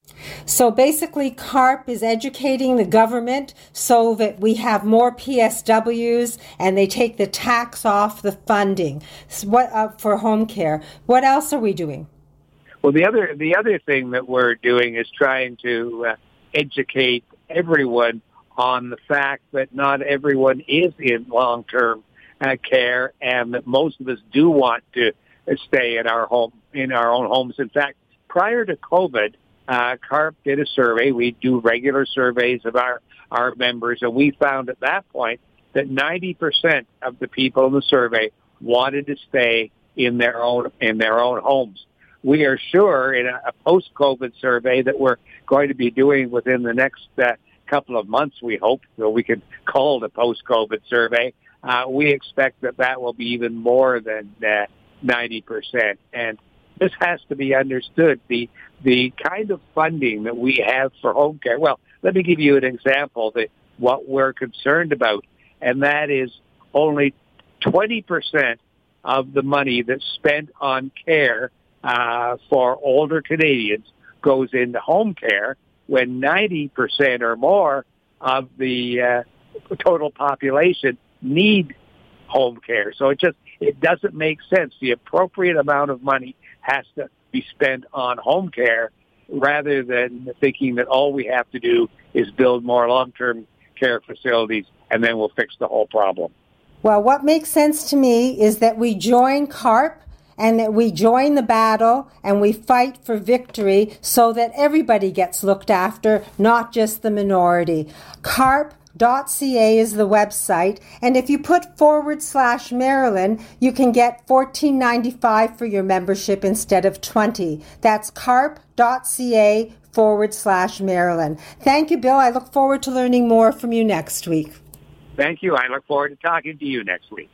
So basically, CARP is educating the government so that we have more P S Ws and they take the tax off the funding so what, uh, for home care. What else are we doing? Well, the other the other thing that we're doing is trying to uh, educate everyone on the fact that not everyone is in long-term uh, care, and that most of us do want to stay in our home in our own homes. In fact, prior to COVID, uh, CARP did a survey. We do regular surveys of our our members, and we found at that point that ninety percent of the people in the survey wanted to stay in their own in their own homes. We are sure in a, a post-COVID survey that we're going to be doing within the next uh, couple of months, we hope, so we can call it a post-COVID survey. Uh, we expect that that will be even more than uh, ninety percent. And this has to be understood. The the kind of funding that we have for home care, well, let me give you an example that what we're concerned about, and that is only twenty percent of the money that's spent on care uh, for older Canadians goes into home care, when ninety percent or more of the uh, total population need home care. So it just, it doesn't make sense. The appropriate amount of money has to be spent on home care rather than thinking that all we have to do is build more long-term care facilities and then we'll fix the whole problem. Well, what makes sense to me is that we join CARP and that we join the battle and we fight for victory so that everybody gets looked after, not just the minority. carp dot c a is the website, and if you put forward slash Marilyn, you can get fourteen ninety-five for your membership instead of twenty. That's carp dot c a forward slash Marilyn. Thank you, Bill. I look forward to learning more from you next week. Thank you. I look forward to talking to you next week.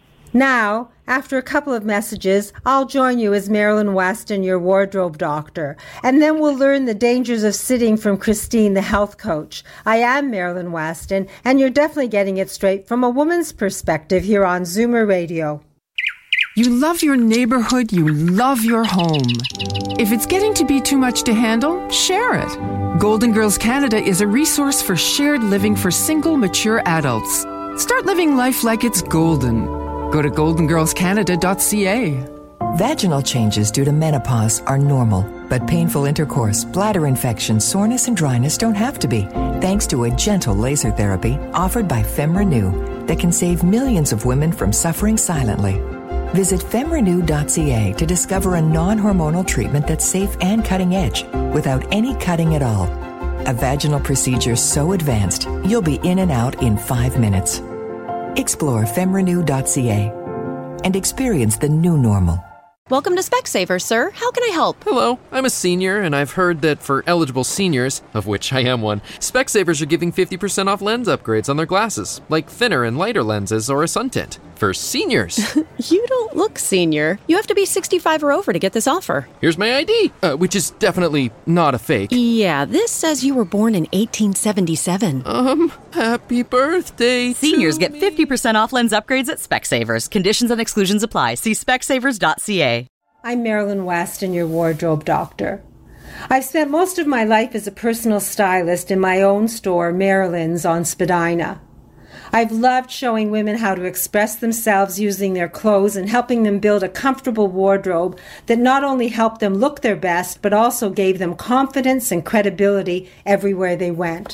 Now, after a couple of messages, I'll join you as Marilyn Weston, your wardrobe doctor. And then we'll learn the dangers of sitting from Christine, the health coach. I am Marilyn Weston, and you're definitely getting it straight from a woman's perspective here on Zoomer Radio. You love your neighborhood, you love your home. If it's getting to be too much to handle, share it. Golden Girls Canada is a resource for shared living for single, mature adults. Start living life like it's golden. Go to golden girls canada dot c a. Vaginal changes due to menopause are normal, but painful intercourse, bladder infection, soreness, and dryness don't have to be, thanks to a gentle laser therapy offered by FemRenew that can save millions of women from suffering silently. Visit femrenew dot c a to discover a non-hormonal treatment that's safe and cutting edge without any cutting at all. A vaginal procedure so advanced, you'll be in and out in five minutes. Explore femrenew dot c a and experience the new normal. Welcome to Specsavers, sir. How can I help? Hello, I'm a senior, and I've heard that for eligible seniors, of which I am one, Specsavers are giving fifty percent off lens upgrades on their glasses, like thinner and lighter lenses or a sun tint. for seniors. You don't look senior. You have to be sixty-five or over to get this offer. Here's my I D, uh, which is definitely not a fake. Yeah, this says you were born in eighteen seventy-seven. Um, happy birthday Seniors to get me. fifty percent off lens upgrades at Specsavers. Conditions and exclusions apply. See specsavers dot c a. I'm Marilyn Weston, your wardrobe doctor. I've spent most of my life as a personal stylist in my own store, Marilyn's, on Spadina. I've loved showing women how to express themselves using their clothes and helping them build a comfortable wardrobe that not only helped them look their best, but also gave them confidence and credibility everywhere they went.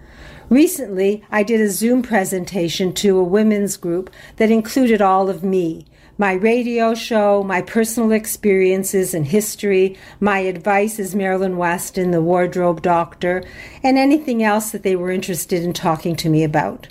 Recently, I did a Zoom presentation to a women's group that included all of me, my radio show, my personal experiences and history, my advice as Marilyn Weston, the wardrobe doctor, and anything else that they were interested in talking to me about.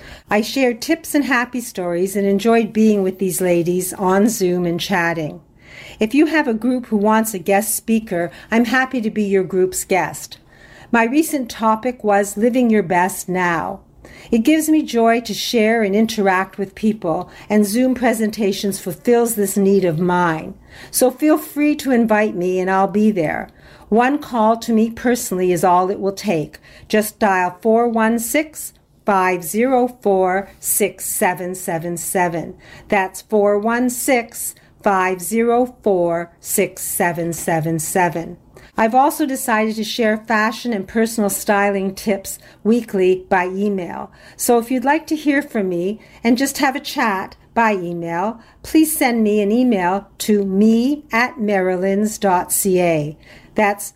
I shared tips and happy stories and enjoyed being with these ladies on Zoom and chatting. If you have a group who wants a guest speaker, I'm happy to be your group's guest. My recent topic was living your best now. It gives me joy to share and interact with people, and Zoom presentations fulfills this need of mine. So feel free to invite me and I'll be there. One call to me personally is all it will take. Just dial four one six, five zero four, six seven seven seven. That's four one six, five zero four, six seven seven seven. I've also decided to share fashion and personal styling tips weekly by email. So if you'd like to hear from me and just have a chat by email, please send me an email to me at marilyns dot c a. That's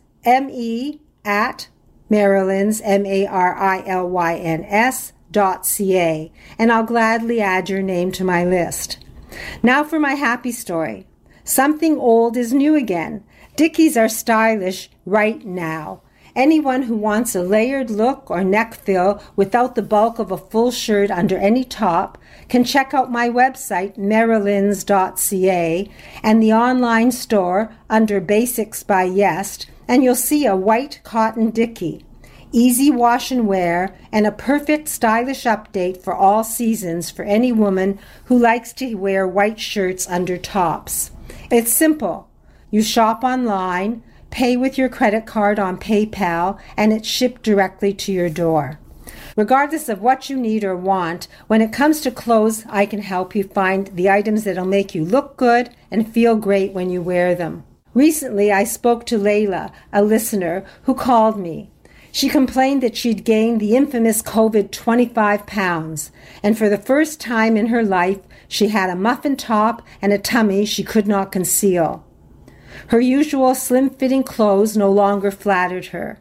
me at marilyns, M A R I L Y N S dot C A, and I'll gladly add your name to my list. Now for my happy story. Something old is new again. Dickies are stylish right now. Anyone who wants a layered look or neck fill without the bulk of a full shirt under any top can check out my website, marilyns dot c a, and the online store under Basics by Yest, and you'll see a white cotton dickie. Easy wash and wear, and a perfect stylish update for all seasons for any woman who likes to wear white shirts under tops. It's simple. You shop online, pay with your credit card on PayPal, and it's shipped directly to your door. Regardless of what you need or want, when it comes to clothes, I can help you find the items that'll make you look good and feel great when you wear them. Recently, I spoke to Layla, a listener, who called me. She complained that she'd gained the infamous COVID twenty-five pounds, and for the first time in her life, she had a muffin top and a tummy she could not conceal. Her usual slim-fitting clothes no longer flattered her.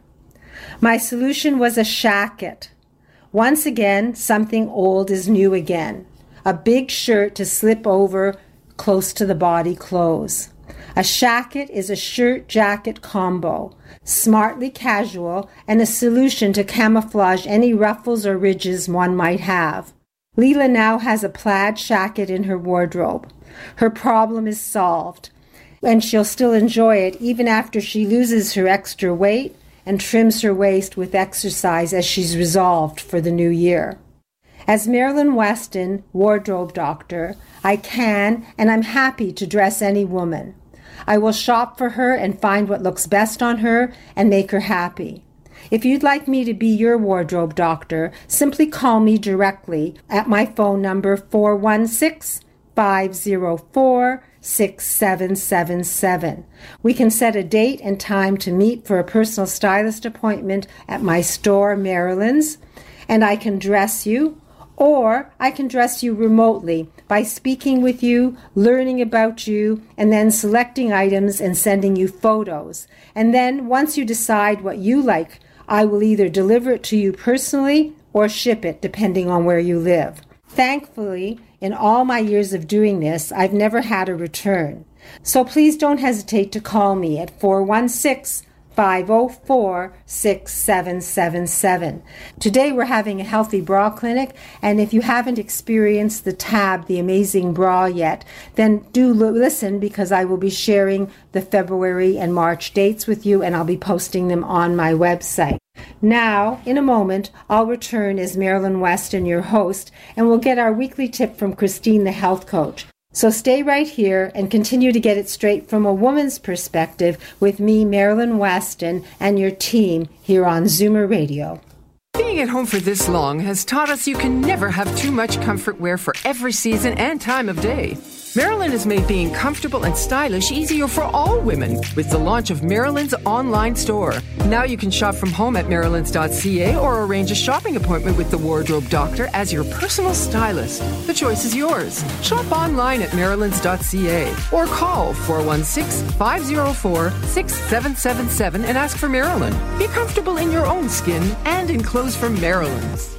My solution was a shacket. Once again, something old is new again. A big shirt to slip over close to the body clothes. A shacket is a shirt-jacket combo, smartly casual, and a solution to camouflage any ruffles or ridges one might have. Leela now has a plaid shacket in her wardrobe. Her problem is solved, and she'll still enjoy it even after she loses her extra weight and trims her waist with exercise as she's resolved for the new year. As Marilyn Weston, wardrobe doctor, I can and I'm happy to dress any woman. I will shop for her and find what looks best on her and make her happy. If you'd like me to be your wardrobe doctor, simply call me directly at my phone number four one six, five zero four, six seven seven seven. We can set a date and time to meet for a personal stylist appointment at my store, Marilyn's, and I can dress you, or I can dress you remotely by speaking with you, learning about you, and then selecting items and sending you photos. And then once you decide what you like, I will either deliver it to you personally or ship it depending on where you live. Thankfully, in all my years of doing this, I've never had a return. So please don't hesitate to call me at four one six, five zero four, six seven seven seven. Today we're having a healthy bra clinic, and if you haven't experienced the Tab, the amazing bra yet, then do l- listen because I will be sharing the February and March dates with you, and I'll be posting them on my website. Now, in a moment, I'll return as Marilyn Weston, your host, and we'll get our weekly tip from Christine, the health coach. So stay right here and continue to get it straight from a woman's perspective with me, Marilyn Weston, and your team here on Zoomer Radio. Being at home for this long has taught us you can never have too much comfort wear for every season and time of day. Marilyn has made being comfortable and stylish easier for all women with the launch of Marilyn's online store. Now you can shop from home at marilyns dot c a or arrange a shopping appointment with the wardrobe doctor as your personal stylist. The choice is yours. Shop online at marilyns dot c a or call four one six, five zero four, six seven seven seven and ask for Marilyn. Be comfortable in your own skin and in clothes from Marilyn's.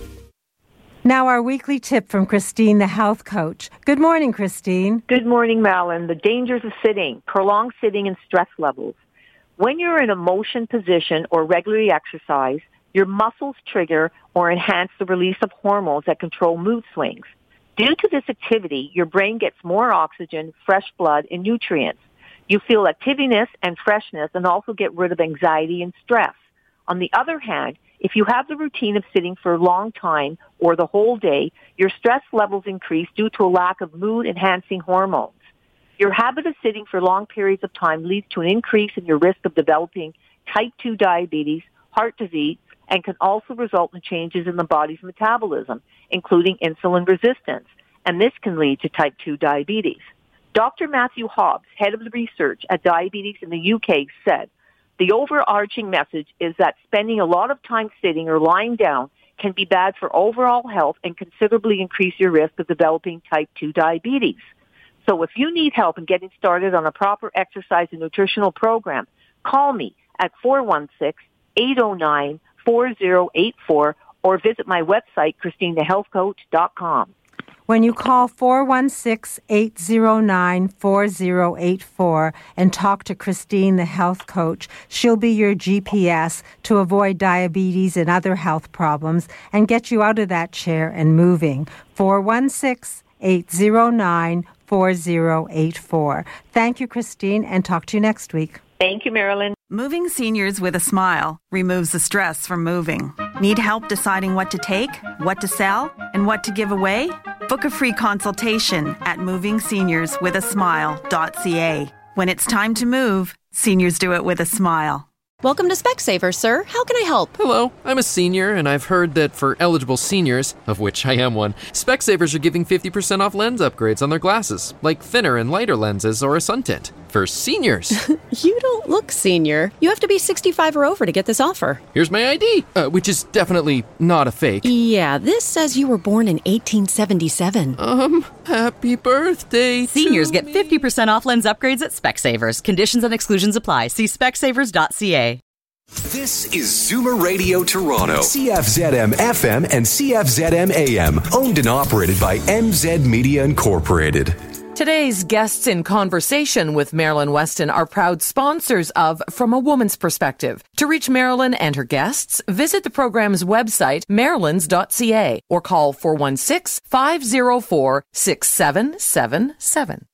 Now our weekly tip from Christine, the health coach. Good morning, Christine. Good morning, Marilyn. The dangers of sitting, prolonged sitting and stress levels. When you're in a motion position or regularly exercise, your muscles trigger or enhance the release of hormones that control mood swings. Due to this activity, your brain gets more oxygen, fresh blood, and nutrients. You feel activeness and freshness and also get rid of anxiety and stress. On the other hand, if you have the routine of sitting for a long time or the whole day, your stress levels increase due to a lack of mood-enhancing hormones. Your habit of sitting for long periods of time leads to an increase in your risk of developing type two diabetes, heart disease, and can also result in changes in the body's metabolism, including insulin resistance, and this can lead to type two diabetes. Doctor Matthew Hobbs, head of the research at Diabetes in the U K, said, the overarching message is that spending a lot of time sitting or lying down can be bad for overall health and considerably increase your risk of developing type two diabetes. So if you need help in getting started on a proper exercise and nutritional program, call me at four one six, eight zero nine, four zero eight four or visit my website, christine the health coach dot com. When you call four one six, eight zero nine, four zero eight four and talk to Christine, the health coach, she'll be your G P S to avoid diabetes and other health problems and get you out of that chair and moving. four one six, eight zero nine, four zero eight four. Thank you, Christine, and talk to you next week. Thank you, Marilyn. Moving seniors with a smile removes the stress from moving. Need help deciding what to take, what to sell, and what to give away? Book a free consultation at moving seniors with a smile dot c a. When it's time to move, seniors do it with a smile. Welcome to Specsavers, sir. How can I help? Hello, I'm a senior, and I've heard that for eligible seniors, of which I am one, Specsavers are giving fifty percent off lens upgrades on their glasses, like thinner and lighter lenses or a sun tint. For seniors. You don't look senior. You have to be sixty-five or over to get this offer. Here's my I D, uh, which is definitely not a fake. Yeah, this says you were born in eighteen seventy-seven. Um, happy birthday Seniors to get me. fifty percent off lens upgrades at Specsavers. Conditions and exclusions apply. See specsavers dot c a. This is Zoomer Radio Toronto, C F Z M F M and C F Z M A M, owned and operated by M Z Media Incorporated. Today's guests in conversation with Marilyn Weston are proud sponsors of From a Woman's Perspective. To reach Marilyn and her guests, visit the program's website, marilyns dot c a, or call four one six, five zero four, six seven seven seven.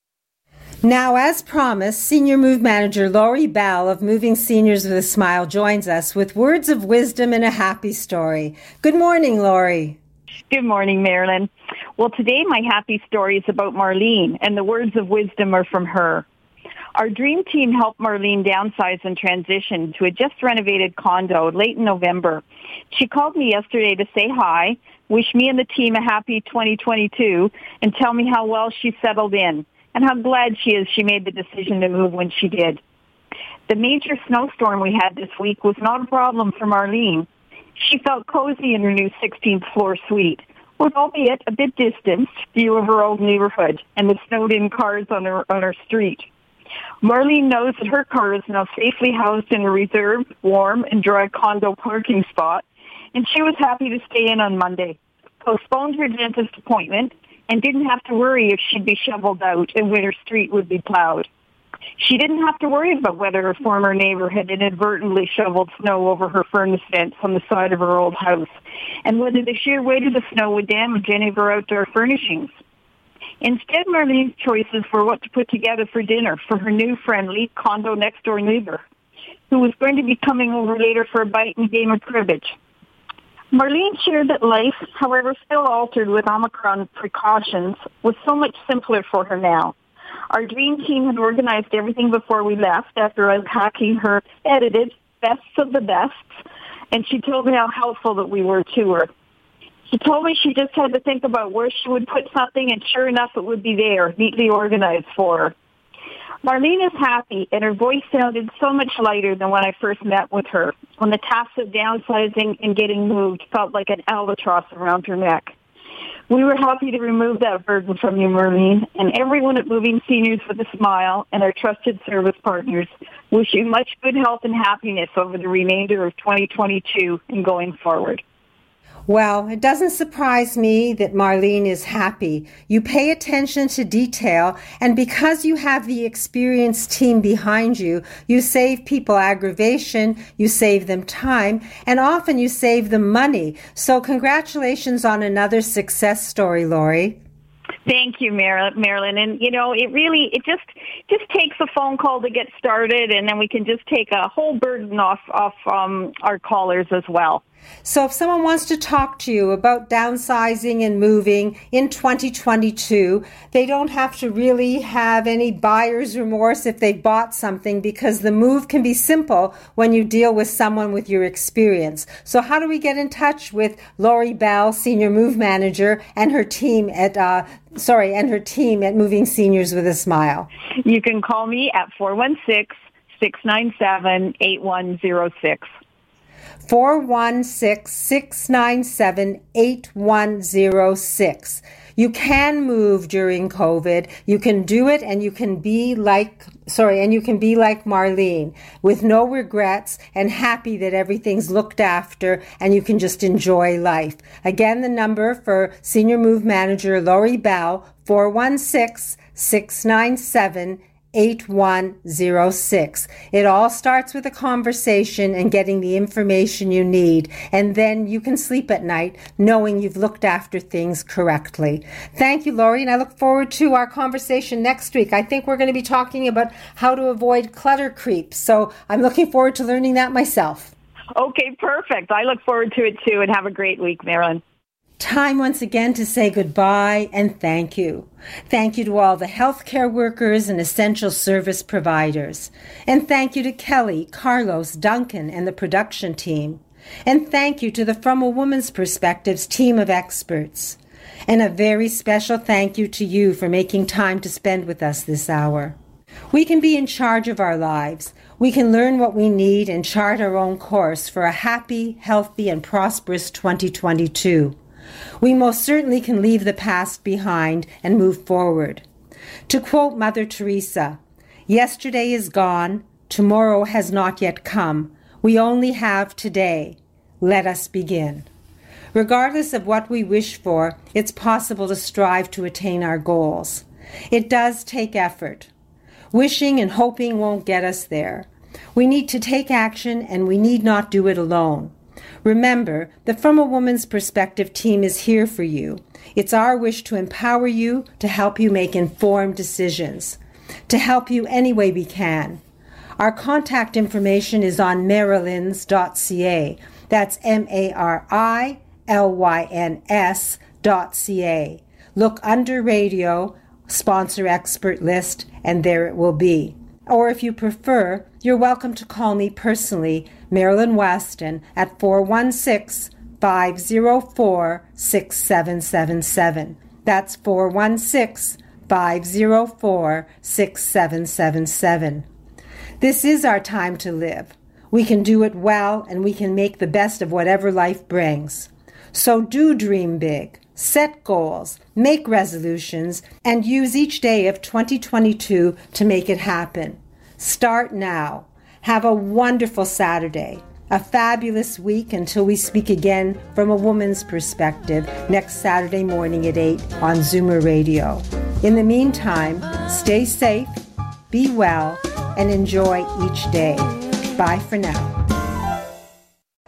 Now, as promised, Senior Move Manager Laurie Bell of Moving Seniors with a Smile joins us with words of wisdom and a happy story. Good morning, Laurie. Good morning, Marilyn. Well, today my happy story is about Marlene, and the words of wisdom are from her. Our dream team helped Marlene downsize and transition to a just renovated condo late in November. She called me yesterday to say hi, wish me and the team a happy twenty twenty-two, and tell me how well she settled in and how glad she is she made the decision to move when she did. The major snowstorm we had this week was not a problem for Marlene. She felt cozy in her new sixteenth floor suite, with albeit a bit distanced view of her old neighborhood and the snowed-in cars on her on her street. Marlene knows that her car is now safely housed in a reserved, warm, and dry condo parking spot, and she was happy to stay in on Monday, postponed her dentist appointment, and didn't have to worry if she'd be shoveled out and when her street would be plowed. She didn't have to worry about whether her former neighbor had inadvertently shoveled snow over her furnace vents on the side of her old house, and whether the sheer weight of the snow would damage any of her outdoor furnishings. Instead, Marlene's choices were what to put together for dinner for her new friendly condo next-door neighbor. who was going to be coming over later for a bite and game of cribbage. Marlene shared that life, however still altered with Omicron precautions, was so much simpler for her now. Our dream team had organized everything before we left after unpacking her edited bests of the bests, and she told me how helpful that we were to her. She told me she just had to think about where she would put something, and sure enough, it would be there, neatly organized for her. Marlene is happy, and her voice sounded so much lighter than when I first met with her, when the task of downsizing and getting moved felt like an albatross around her neck. We were happy to remove that burden from you, Marlene, and everyone at Moving Seniors with a Smile and our trusted service partners wish you much good health and happiness over the remainder of twenty twenty-two and going forward. Well, it doesn't surprise me that Marlene is happy. You pay attention to detail, and because you have the experienced team behind you, you save people aggravation, you save them time, and often you save them money. So congratulations on another success story, Lori. Thank you, Mar- Marilyn. And, you know, it really, it just just takes a phone call to get started, and then we can just take a whole burden off, off um, our callers as well. So if someone wants to talk to you about downsizing and moving in twenty twenty-two, they don't have to really have any buyer's remorse if they bought something, because the move can be simple when you deal with someone with your experience. So how do we get in touch with Lori Bell, Senior Move Manager, and her team at uh, sorry, and her team at Moving Seniors with a Smile? You can call me at four one six, six nine seven, eight one zero six. four one six, six nine seven, eight one zero six. You can move during COVID. You can do it, and you can be like, sorry, and you can be like Marlene with no regrets and happy that everything's looked after and you can just enjoy life. Again, the number for Senior Move Manager Lori Bell, four one six, six nine seven, eight one zero six. It all starts with a conversation and getting the information you need, and then you can sleep at night knowing you've looked after things correctly. Thank you, Lori, and I look forward to our conversation next week. I think we're going to be talking about how to avoid clutter creep, so I'm looking forward to learning that myself. Okay, perfect. I look forward to it too, and have a great week, Marilyn. Time once again to say goodbye and thank you. Thank you to all the healthcare workers and essential service providers. And thank you to Kelly, Carlos, Duncan, and the production team. And thank you to the From a Woman's Perspectives team of experts. And a very special thank you to you for making time to spend with us this hour. We can be in charge of our lives. We can learn what we need and chart our own course for a happy, healthy, and prosperous twenty twenty-two. We most certainly can leave the past behind and move forward. To quote Mother Teresa, "Yesterday is gone, tomorrow has not yet come. We only have today. Let us begin." Regardless of what we wish for, it's possible to strive to attain our goals. It does take effort. Wishing and hoping won't get us there. We need to take action, and we need not do it alone. Remember, the From a Woman's Perspective team is here for you. It's our wish to empower you, to help you make informed decisions, to help you any way we can. Our contact information is on marilyns dot c a. That's M A R I L Y N S dot C A. Look under radio, sponsor expert list, and there it will be. Or if you prefer, you're welcome to call me personally, Marilyn Weston, at four one six, five zero four, six seven seven seven. That's four one six, five zero four, six seven seven seven. This is our time to live. We can do it well, and we can make the best of whatever life brings. So do dream big. Set goals, make resolutions, and use each day of twenty twenty-two to make it happen. Start now. Have a wonderful Saturday, a fabulous week until we speak again from a woman's perspective next Saturday morning at eight on Zoomer Radio. In the meantime, stay safe, be well, and enjoy each day. Bye for now.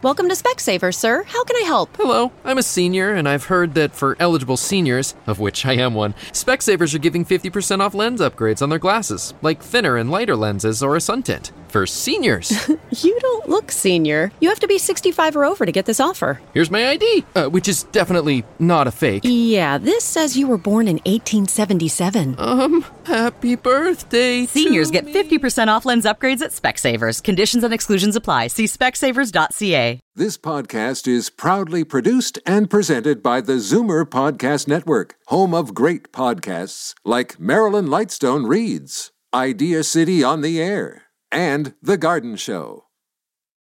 Welcome to Specsavers, sir. How can I help? Hello, I'm a senior, and I've heard that for eligible seniors, of which I am one, Specsavers are giving fifty percent off lens upgrades on their glasses, like thinner and lighter lenses or a sun tint. For seniors. You don't look senior. You have to be sixty-five or over to get this offer. Here's my I D, uh, which is definitely not a fake. Yeah, this says you were born in eighteen seventy-seven. Um, happy birthday. Seniors get fifty percent off lens upgrades at Specsavers. Conditions and exclusions apply. See specsavers dot c a. This podcast is proudly produced and presented by the Zoomer Podcast Network, home of great podcasts like Marilyn Lightstone Reads, Idea City on the Air, and The Garden Show.